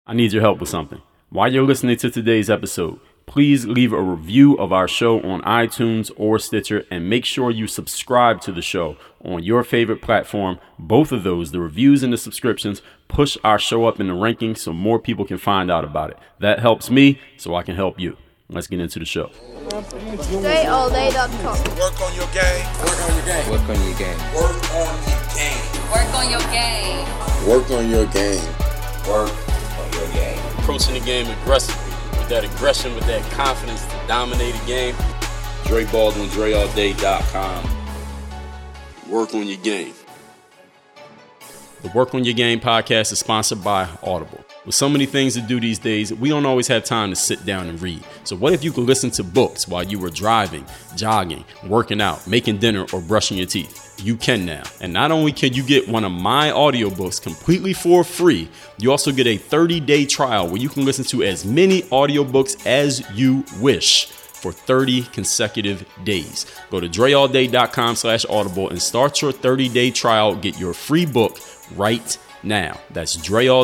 I need your help with something. While you're listening to today's episode, please leave a review of our show on iTunes or Stitcher, and make sure you subscribe to the show on your favorite platform. Both of those, the reviews and the subscriptions, push our show up in the rankings so more people can find out about it. That helps me, so I can help you. Let's get into the show. DreAllDay.com. Work on your game. Work on your game. Work on your game. Work on your game. Work on your game. Work on your game. Work on your game. Approaching the game aggressively, with that aggression, with that confidence to dominate a game. Dre Baldwin, DreAllDay.com. Work on your game. The Work on Your Game podcast is sponsored by Audible. With so many things to do these days, we don't always have time to sit down and read. So what if you could listen to books while you were driving, jogging, working out, making dinner, or brushing your teeth? You can now. And not only can you get one of my audiobooks completely for free, you also get a 30-day trial where you can listen to as many audiobooks as you wish for 30 consecutive days. Go to DreAllDay.com/audible and start your 30-day trial. Get your free book right now. That's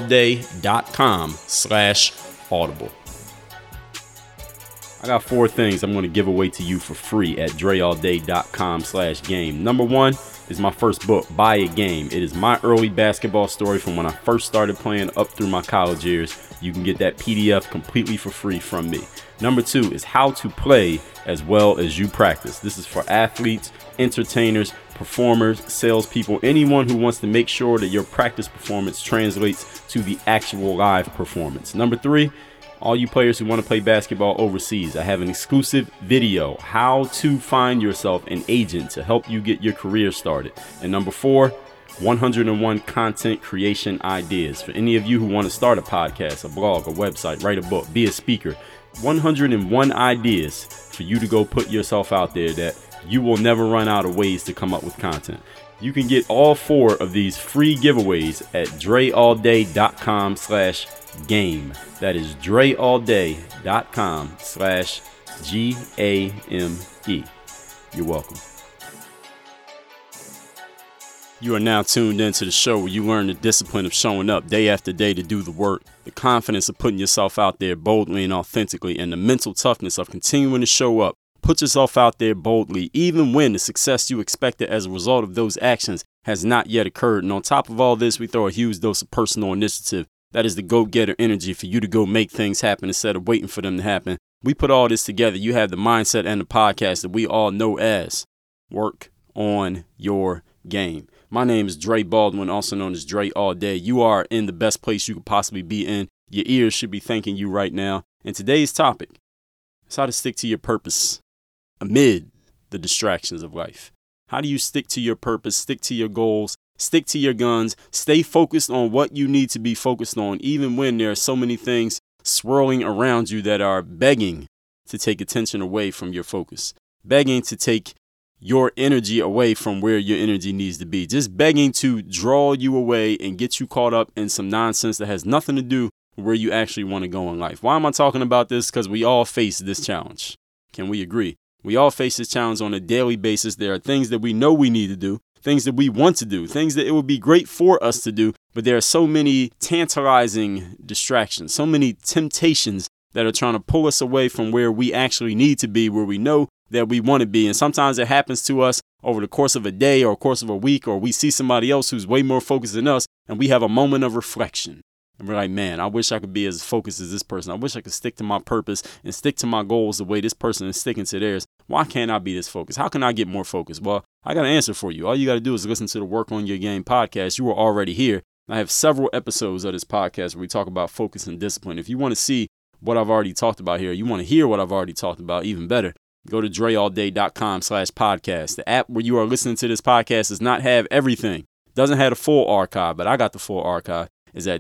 DreAllDay.com/audible. I got 4 things I'm going to give away to you for free at DreAllDay.com/game. Number 1 is my first book, Buy a Game. It is my early basketball story from when I first started playing up through my college years. You can get that PDF completely for free from me. Number 2 is How to Play as Well as You Practice. This is for athletes, entertainers, performers, salespeople, anyone who wants to make sure that your practice performance translates to the actual live performance. Number 3, all you players who want to play basketball overseas, I have an exclusive video, How to Find Yourself an Agent to help you get your career started. And number 4, 101 content creation ideas. For any of you who want to start a podcast, a blog, a website, write a book, be a speaker, 101 ideas for you to go put yourself out there that you will never run out of ways to come up with content. You can get all 4 of these free giveaways at DreAllDay.com/game. That is DreAllDay.com/GAME. You're welcome. You are now tuned into the show where you learn the discipline of showing up day after day to do the work, the confidence of putting yourself out there boldly and authentically, and the mental toughness of continuing to show up. Put yourself out there boldly, even when the success you expected as a result of those actions has not yet occurred. And on top of all this, we throw a huge dose of personal initiative. That is the go-getter energy for you to go make things happen instead of waiting for them to happen. We put all this together. You have the mindset and the podcast that we all know as Work on Your Game. My name is Dre Baldwin, also known as Dre All Day. You are in the best place you could possibly be in. Your ears should be thanking you right now. And today's topic is how to stick to your purpose amid the distractions of life. How do you stick to your purpose, stick to your goals, stick to your guns, stay focused on what you need to be focused on, even when there are so many things swirling around you that are begging to take attention away from your focus, begging to take your energy away from where your energy needs to be, just begging to draw you away and get you caught up in some nonsense that has nothing to do with where you actually want to go in life. Why am I talking about this? Because we all face this challenge. Can we agree? We all face this challenge on a daily basis. There are things that we know we need to do, things that we want to do, things that it would be great for us to do, but there are so many tantalizing distractions, so many temptations that are trying to pull us away from where we actually need to be, where we know that we want to be. And sometimes it happens to us over the course of a day or course of a week, or we see somebody else who's way more focused than us, and we have a moment of reflection. And we're like, man, I wish I could be as focused as this person. I wish I could stick to my purpose and stick to my goals the way this person is sticking to theirs. Why can't I be this focused? How can I get more focused? Well, I got an answer for you. All you got to do is listen to the Work on Your Game podcast. You are already here. I have several episodes of this podcast where we talk about focus and discipline. If you want to see what I've already talked about here, you want to hear what I've already talked about, even better, go to DreAllDay.com/podcast. The app where you are listening to this podcast does not have everything. Doesn't have a full archive, but I got the full archive. Is at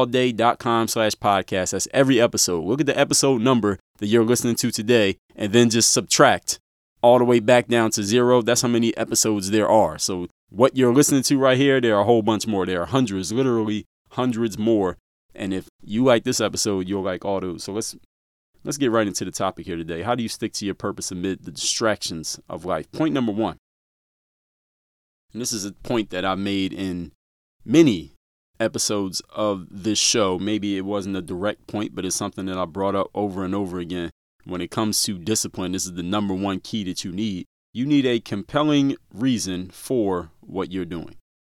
DreAllDay.com/podcast. That's every episode. Look at the episode number that you're listening to today, and then just subtract all the way back down to 0. That's how many episodes there are. So what you're listening to right here, there are a whole bunch more. There are hundreds, literally hundreds more. And if you like this episode, you'll like all those. So let's get right into the topic here today. How do you stick to your purpose amid the distractions of life? Point number 1. And this is a point that I made in many episodes of this show, maybe it wasn't a direct point, but it's something that I brought up over and over again. When it comes to discipline, this is the number one key that you need. You need a compelling reason for what you're doing.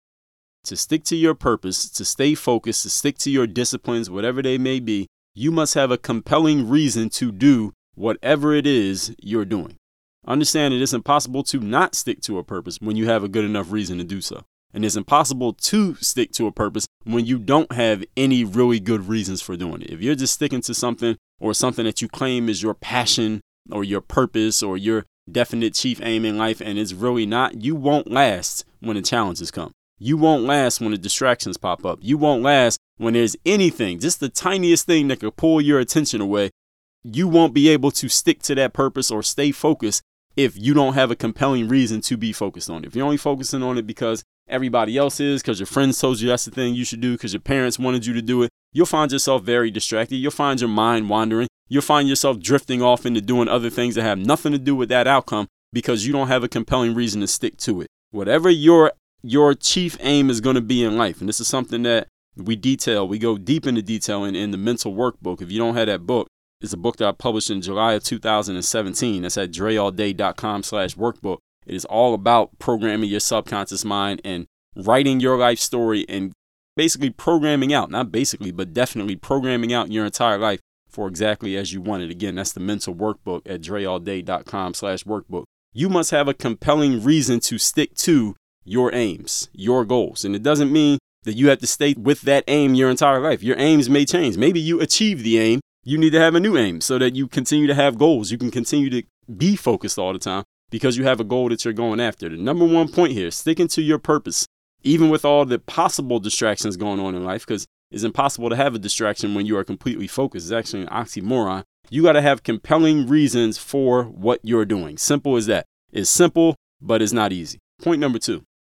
To stick to your purpose, to stay focused, to stick to your disciplines, whatever they may be, you must have a compelling reason to do whatever it is you're doing. Understand that it's impossible to not stick to a purpose when you have a good enough reason to do so. And it's impossible to stick to a purpose when you don't have any really good reasons for doing it. If you're just sticking to something or something that you claim is your passion or your purpose or your definite chief aim in life and it's really not, you won't last when the challenges come. You won't last when the distractions pop up. You won't last when there's anything, just the tiniest thing that could pull your attention away. You won't be able to stick to that purpose or stay focused if you don't have a compelling reason to be focused on it. If you're only focusing on it because everybody else is, because your friends told you that's the thing you should do, because your parents wanted you to do it, you'll find yourself very distracted. You'll find your mind wandering. You'll find yourself drifting off into doing other things that have nothing to do with that outcome because you don't have a compelling reason to stick to it. Whatever your chief aim is going to be in life, and this is something that we go deep into detail in the mental workbook. If you don't have that book, it's a book that I published in July of 2017. That's at dreallday.com/workbook. It is all about programming your subconscious mind and writing your life story and basically programming out, not basically, but definitely programming out your entire life for exactly as you want it. Again, that's the mental workbook at dreallday.com/workbook. You must have a compelling reason to stick to your aims, your goals. And it doesn't mean that you have to stay with that aim your entire life. Your aims may change. Maybe you achieve the aim. You need to have a new aim so that you continue to have goals. You can continue to be focused all the time because you have a goal that you're going after. The number one point here, sticking to your purpose, even with all the possible distractions going on in life, because it's impossible to have a distraction when you are completely focused. It's actually an oxymoron. You got to have compelling reasons for what you're doing. Simple as that. It's simple, but it's not easy. Point number 2.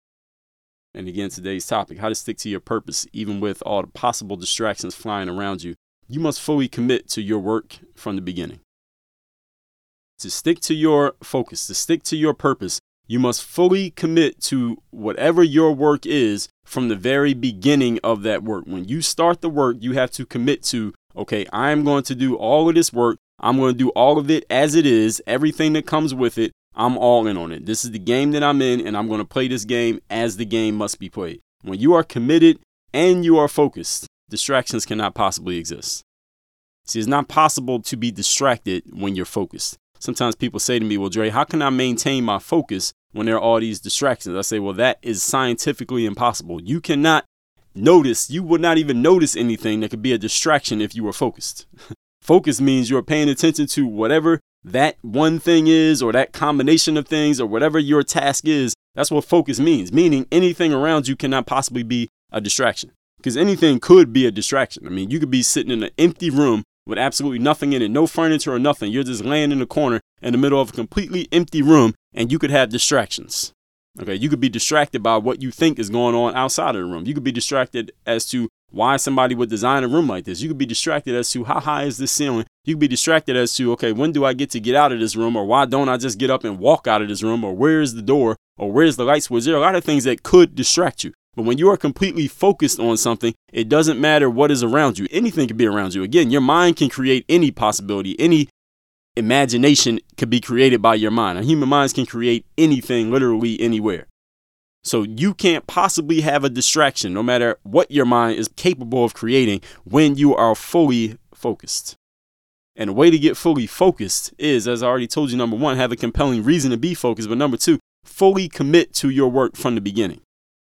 And again, today's topic, how to stick to your purpose, even with all the possible distractions flying around you. You must fully commit to your work from the beginning. To stick to your focus, to stick to your purpose, you must fully commit to whatever your work is from the very beginning of that work. When you start the work, you have to commit to, okay, I'm going to do all of this work. I'm going to do all of it as it is, everything that comes with it. I'm all in on it. This is the game that I'm in, and I'm going to play this game as the game must be played. When you are committed and you are focused, distractions cannot possibly exist. See, it's not possible to be distracted when you're focused. Sometimes people say to me, well, Dre, how can I maintain my focus when there are all these distractions? I say, well, that is scientifically impossible. You cannot notice, you would not even notice anything that could be a distraction if you were focused. Focus means you're paying attention to whatever that one thing is, or that combination of things, or whatever your task is. That's what focus means, meaning anything around you cannot possibly be a distraction, because anything could be a distraction. I mean, you could be sitting in an empty room with absolutely nothing in it, no furniture or nothing. You're just laying in a corner in the middle of a completely empty room, and you could have distractions. Okay, you could be distracted by what you think is going on outside of the room. You could be distracted as to why somebody would design a room like this. You could be distracted as to how high is this ceiling. You could be distracted as to, okay, when do I get to get out of this room? Or why don't I just get up and walk out of this room? Or where is the door? Or where's the light switch? There are a lot of things that could distract you. But when you are completely focused on something, it doesn't matter what is around you. Anything can be around you. Again, your mind can create any possibility. Any imagination could be created by your mind. And human minds can create anything literally anywhere. So you can't possibly have a distraction, no matter what your mind is capable of creating, when you are fully focused. And the way to get fully focused is, as I already told you, number 1, have a compelling reason to be focused. But number 2, fully commit to your work from the beginning.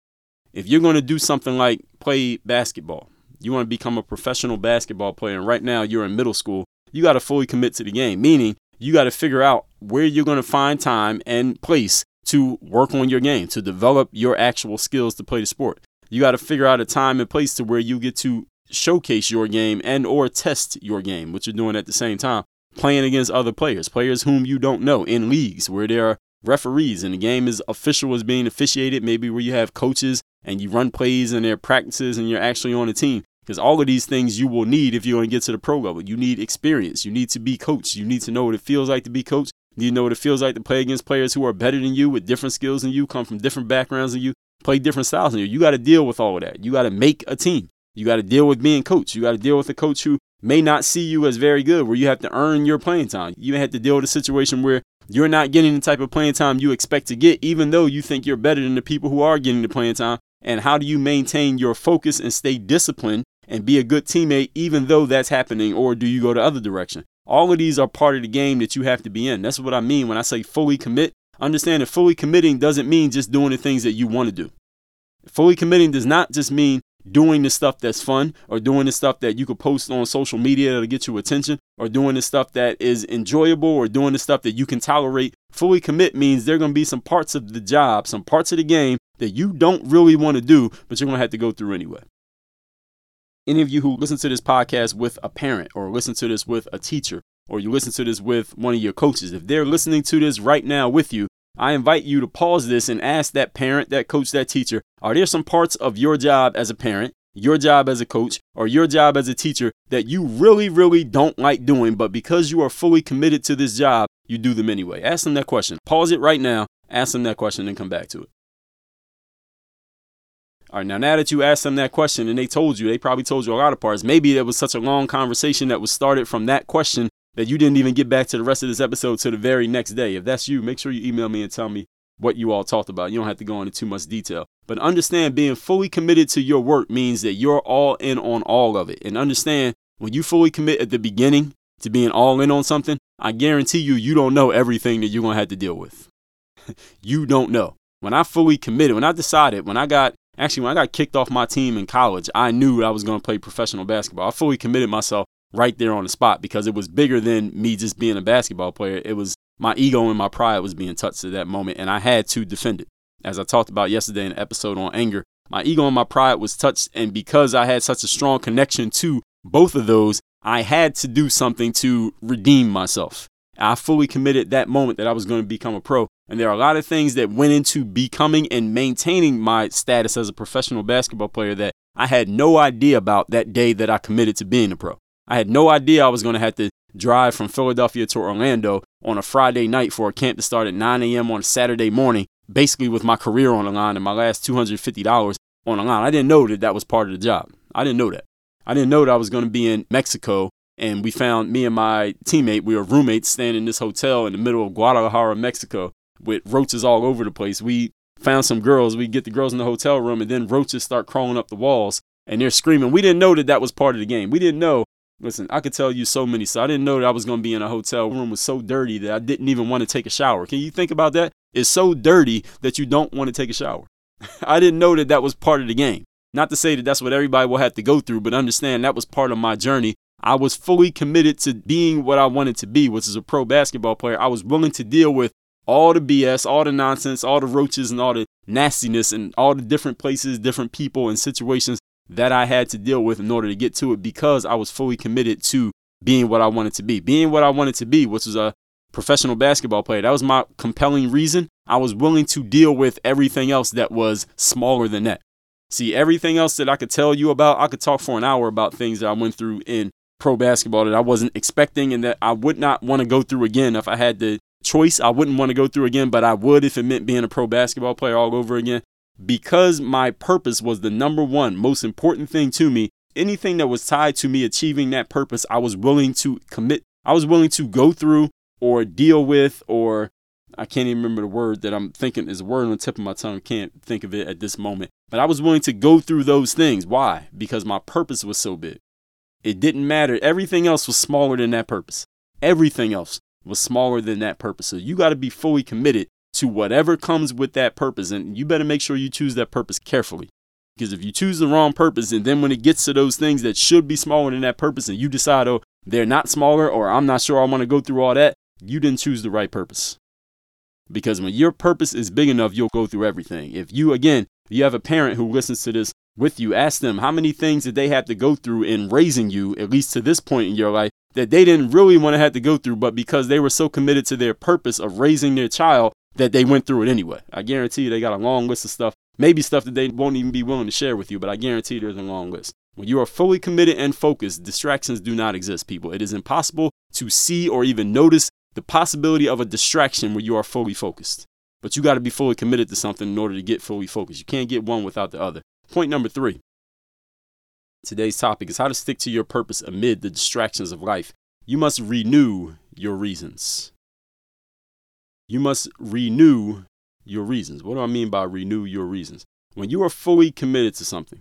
If you're going to do something like play basketball, you want to become a professional basketball player, and right now you're in middle school, you got to fully commit to the game, meaning you got to figure out where you're going to find time and place to work on your game, to develop your actual skills to play the sport. You got to figure out a time and place to where you get to showcase your game and or test your game, which you're doing at the same time, playing against other players whom you don't know, in leagues where there are referees and the game is official, is being officiated, maybe where you have coaches and you run plays and there are practices and you're actually on a team. Because all of these things you will need if you're going to get to the pro level. You need experience. You need to be coached. You need to know what it feels like to be coached. You know what it feels like to play against players who are better than you, with different skills than you, come from different backgrounds than you, play different styles in you. You got to deal with all of that. You got to make a team. You got to deal with being coached. You got to deal with a coach who may not see you as very good, where you have to earn your playing time. You have to deal with a situation where you're not getting the type of playing time you expect to get, even though you think you're better than the people who are getting the playing time. And how do you maintain your focus and stay disciplined and be a good teammate, even though that's happening? Or do you go the other direction? All of these are part of the game that you have to be in. That's what I mean when I say fully commit. Understand that fully committing doesn't mean just doing the things that you want to do. Fully committing does not just mean doing the stuff that's fun, or doing the stuff that you could post on social media that'll get you attention, or doing the stuff that is enjoyable, or doing the stuff that you can tolerate. Fully commit means there are going to be some parts of the job, some parts of the game that you don't really want to do, but you're going to have to go through anyway. Any of you who listen to this podcast with a parent, or listen to this with a teacher, or you listen to this with one of your coaches, if they're listening to this right now with you, I invite you to pause this and ask that parent, that coach, that teacher, are there some parts of your job as a parent, your job as a coach, or your job as a teacher that you really, really don't like doing, but because you are fully committed to this job, you do them anyway? Ask them that question. Pause it right now, ask them that question, and come back to it. All right, now that you asked them that question and they probably told you a lot of parts. Maybe there was such a long conversation that was started from that question that you didn't even get back to the rest of this episode to the very next day. If that's you, make sure you email me and tell me what you all talked about. You don't have to go into too much detail. But understand, being fully committed to your work means that you're all in on all of it. And understand, when you fully commit at the beginning to being all in on something, I guarantee you don't know everything that you're going to have to deal with. You don't know. When I fully committed, when I got kicked off my team in college, I knew I was going to play professional basketball. I fully committed myself right there on the spot because it was bigger than me just being a basketball player. It was my ego and my pride was being touched at that moment, and I had to defend it. As I talked about yesterday in an episode on anger, my ego and my pride was touched, and because I had such a strong connection to both of those, I had to do something to redeem myself. I fully committed that moment that I was going to become a pro, and there are a lot of things that went into becoming and maintaining my status as a professional basketball player that I had no idea about that day that I committed to being a pro. I had no idea I was going to have to drive from Philadelphia to Orlando on a Friday night for a camp to start at 9 a.m. on a Saturday morning, basically with my career on the line and my last $250 on the line. I didn't know that was part of the job. I didn't know that. I didn't know that I was going to be in Mexico, and we found, me and my teammate, we were roommates staying in this hotel in the middle of Guadalajara, Mexico, with roaches all over the place. We found some girls. We get the girls in the hotel room, and then roaches start crawling up the walls, and they're screaming. We didn't know that was part of the game. We didn't know. Listen, I could tell you so many. So I didn't know that I was going to be in a hotel room was so dirty that I didn't even want to take a shower. Can you think about that? It's so dirty that you don't want to take a shower. I didn't know that was part of the game. Not to say that that's what everybody will have to go through, but understand that was part of my journey. I was fully committed to being what I wanted to be, which is a pro basketball player. I was willing to deal with all the BS, all the nonsense, all the roaches and all the nastiness and all the different places, different people and situations that I had to deal with in order to get to it, because I was fully committed to being what I wanted to be. Being what I wanted to be, which was a professional basketball player. That was my compelling reason. I was willing to deal with everything else that was smaller than that. See, everything else that I could tell you about, I could talk for an hour about things that I went through in pro basketball that I wasn't expecting and that I would not want to go through again. If I had the choice, I wouldn't want to go through again, but I would if it meant being a pro basketball player all over again. Because my purpose was the number one most important thing to me, anything that was tied to me achieving that purpose, I was willing to commit. I was willing to go through or deal with, or I can't even remember the word that I'm thinking is a word on the tip of my tongue. Can't think of it at this moment. But I was willing to go through those things. Why? Because my purpose was so big. It didn't matter. Everything else was smaller than that purpose. Everything else was smaller than that purpose. So you got to be fully committed to whatever comes with that purpose. And you better make sure you choose that purpose carefully. Because if you choose the wrong purpose, and then when it gets to those things that should be smaller than that purpose, and you decide, oh, they're not smaller, or I'm not sure I want to go through all that, you didn't choose the right purpose. Because when your purpose is big enough, you'll go through everything. If you have a parent who listens to this with you, ask them how many things did they have to go through in raising you, at least to this point in your life, that they didn't really want to have to go through, but because they were so committed to their purpose of raising their child, that they went through it anyway. I guarantee you they got a long list of stuff, maybe stuff that they won't even be willing to share with you, but I guarantee there's a long list. When you are fully committed and focused, distractions do not exist, people. It is impossible to see or even notice the possibility of a distraction when you are fully focused. But you got to be fully committed to something in order to get fully focused. You can't get one without the other. Point number 3. Today's topic is how to stick to your purpose amid the distractions of life. You must renew your reasons. You must renew your reasons. What do I mean by renew your reasons? When you are fully committed to something,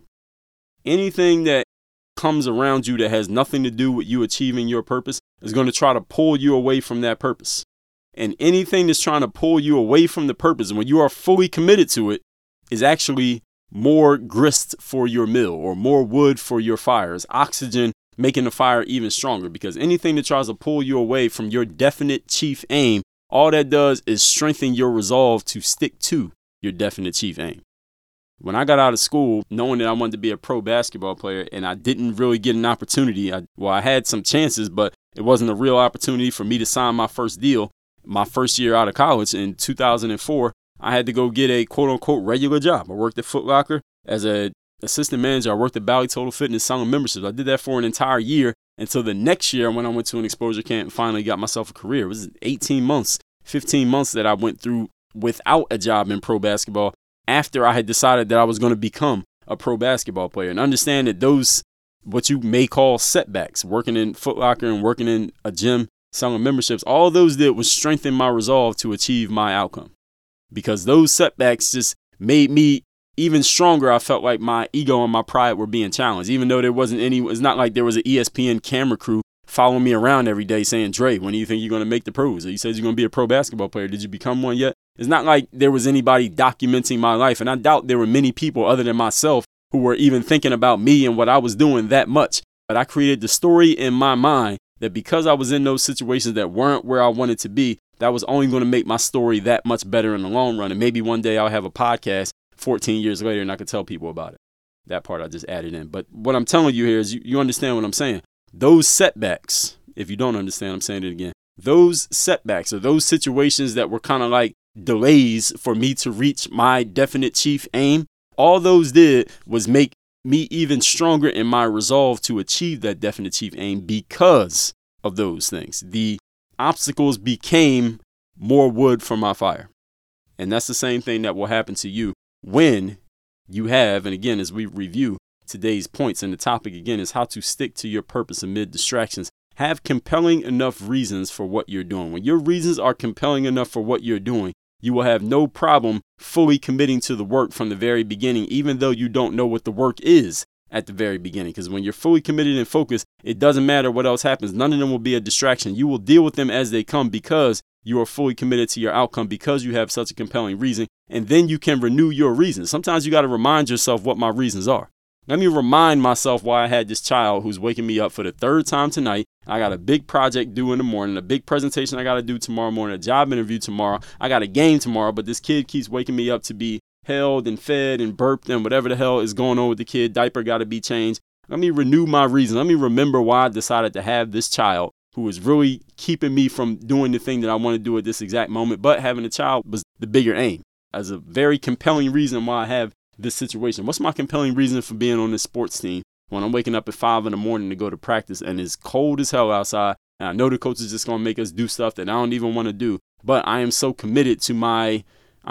anything that comes around you that has nothing to do with you achieving your purpose is going to try to pull you away from that purpose. And anything that's trying to pull you away from the purpose, when you are fully committed to it, is actually more grist for your mill or more wood for your fire. It's oxygen making the fire even stronger, because anything that tries to pull you away from your definite chief aim, all that does is strengthen your resolve to stick to your definite chief aim. When I got out of school, knowing that I wanted to be a pro basketball player, and I didn't really get an opportunity, I had some chances, but it wasn't a real opportunity for me to sign my first deal. My first year out of college in 2004, I had to go get a quote-unquote regular job. I worked at Foot Locker as an assistant manager. I worked at Bally Total Fitness selling memberships. I did that for an entire year until the next year when I went to an exposure camp and finally got myself a career. It was 18 months, 15 months that I went through without a job in pro basketball after I had decided that I was going to become a pro basketball player. And understand that those, what you may call setbacks, working in Foot Locker and working in a gym, selling memberships, all those did was strengthen my resolve to achieve my outcome. Because those setbacks just made me even stronger. I felt like my ego and my pride were being challenged, even though there wasn't any. It's not like there was an ESPN camera crew following me around every day saying, Dre, when do you think you're going to make the pros? Or you said you're going to be a pro basketball player. Did you become one yet? It's not like there was anybody documenting my life. And I doubt there were many people other than myself who were even thinking about me and what I was doing that much. But I created the story in my mind that because I was in those situations that weren't where I wanted to be, that was only going to make my story that much better in the long run. And maybe one day I'll have a podcast 14 years later and I could tell people about it. That part I just added in. But what I'm telling you here is you understand what I'm saying. Those setbacks, if you don't understand, I'm saying it again. Those setbacks or those situations that were kind of like delays for me to reach my definite chief aim, all those did was make me even stronger in my resolve to achieve that definite chief aim because of those things. The obstacles became more wood for my fire. And that's the same thing that will happen to you when you have, and again, as we review today's points, and the topic again is how to stick to your purpose amid distractions. Have compelling enough reasons for what you're doing. When your reasons are compelling enough for what you're doing, you will have no problem fully committing to the work from the very beginning, even though you don't know what the work is at the very beginning. Because when you're fully committed and focused, it doesn't matter what else happens. None of them will be a distraction. You will deal with them as they come because you are fully committed to your outcome, because you have such a compelling reason. And then you can renew your reasons. Sometimes you got to remind yourself what my reasons are. Let me remind myself why I had this child who's waking me up for the third time tonight. I got a big project due in the morning, a big presentation I got to do tomorrow morning, a job interview tomorrow. I got a game tomorrow, but this kid keeps waking me up to be held and fed and burped and whatever the hell is going on with the kid. Diaper got to be changed. Let me renew my reason. Let me remember why I decided to have this child who was really keeping me from doing the thing that I want to do at this exact moment. But having a child was the bigger aim, as a very compelling reason why I have this situation. What's my compelling reason for being on this sports team when I'm waking up at 5 in.the morning to go to practice and it's cold as hell outside, and I know the coach is just going to make us do stuff that I don't even want to do, but I am so committed to my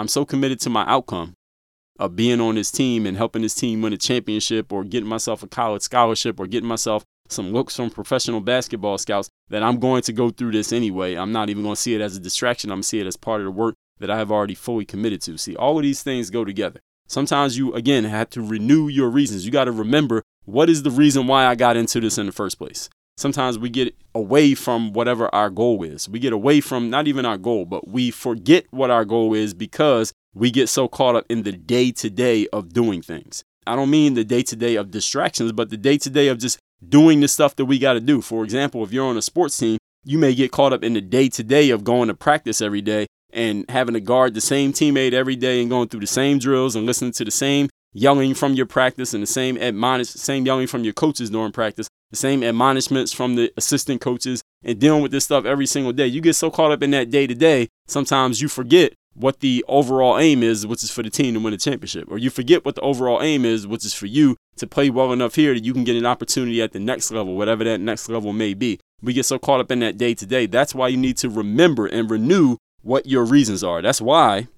outcome of being on this team and helping this team win a championship or getting myself a college scholarship or getting myself some looks from professional basketball scouts, that I'm going to go through this anyway. I'm not even going to see it as a distraction. I'm going to see it as part of the work that I have already fully committed to. See, all of these things go together. Sometimes you, again, have to renew your reasons. You got to remember, what is the reason why I got into this in the first place? Sometimes we get away from whatever our goal is. We get away from not even our goal, but we forget what our goal is because we get so caught up in the day-to-day of doing things. I don't mean the day-to-day of distractions, but the day-to-day of just doing the stuff that we got to do. For example, if you're on a sports team, you may get caught up in the day-to-day of going to practice every day and having to guard the same teammate every day and going through the same drills and listening to the same yelling from your practice and the same yelling from your coaches during practice, the same admonishments from the assistant coaches, and dealing with this stuff every single day. You get so caught up in that day-to-day, sometimes you forget what the overall aim is, which is for the team to win a championship. Or you forget what the overall aim is, which is for you to play well enough here that you can get an opportunity at the next level, whatever that next level may be. We get so caught up in that day-to-day. That's why you need to remember and renew what your reasons are. That's why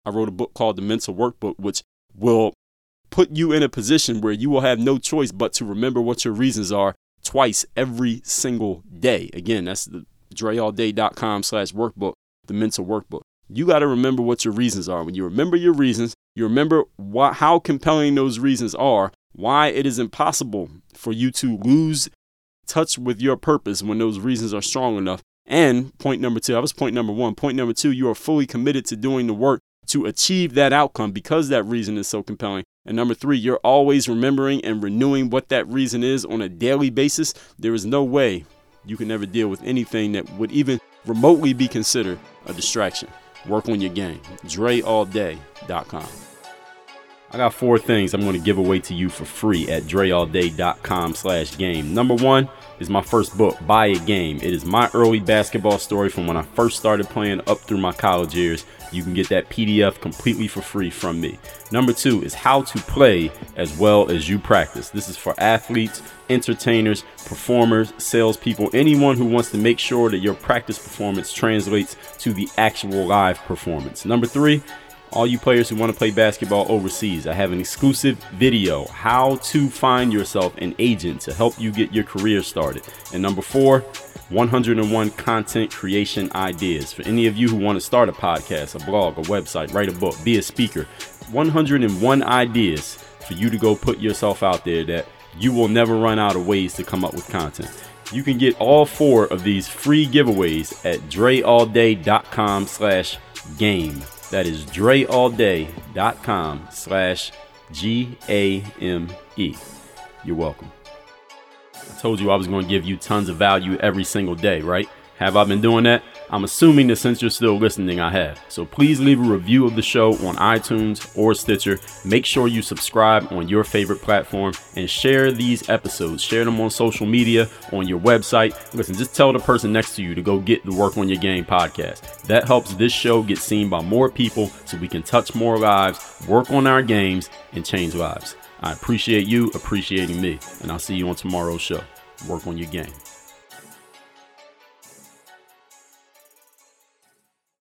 I wrote a book called The Mental Workbook, which will put you in a position where you will have no choice but to remember what your reasons are twice every single day. Again, that's the dreallday.com/workbook, the mental workbook. You got to remember what your reasons are. When you remember your reasons, you remember how compelling those reasons are, why it is impossible for you to lose touch with your purpose when those reasons are strong enough. And point number two, that was point number one. Point number two, you are fully committed to doing the work to achieve that outcome because that reason is so compelling. And number three, you're always remembering and renewing what that reason is on a daily basis. There is no way you can ever deal with anything that would even remotely be considered a distraction. Work on your game. DreAllDay.com. I got 4 things I'm going to give away to you for free at DreAllDay.com/game. Number 1 is my first book, Buy a Game. It is my early basketball story from when I first started playing up through my college years. You can get that PDF completely for free from me. Number 2 is How to Play as Well as You Practice. This is for athletes, entertainers, performers, salespeople, anyone who wants to make sure that your practice performance translates to the actual live performance. Number 3, all you players who want to play basketball overseas, I have an exclusive video, How to Find Yourself an Agent to help you get your career started. And number 4, 101 content creation ideas. For any of you who want to start a podcast, a blog, a website, write a book, be a speaker, 101 ideas for you to go put yourself out there that you will never run out of ways to come up with content. You can get all 4 of these free giveaways at DreAllDay.com/game. That is DreAllDay.com/GAME. You're welcome. I told you I was going to give you tons of value every single day, right? Have I been doing that? I'm assuming that since you're still listening, I have. So please leave a review of the show on iTunes or Stitcher. Make sure you subscribe on your favorite platform and share these episodes. Share them on social media, on your website. Listen, just tell the person next to you to go get the Work on Your Game podcast. That helps this show get seen by more people so we can touch more lives, work on our games, and change lives. I appreciate you appreciating me, and I'll see you on tomorrow's show. Work on your game.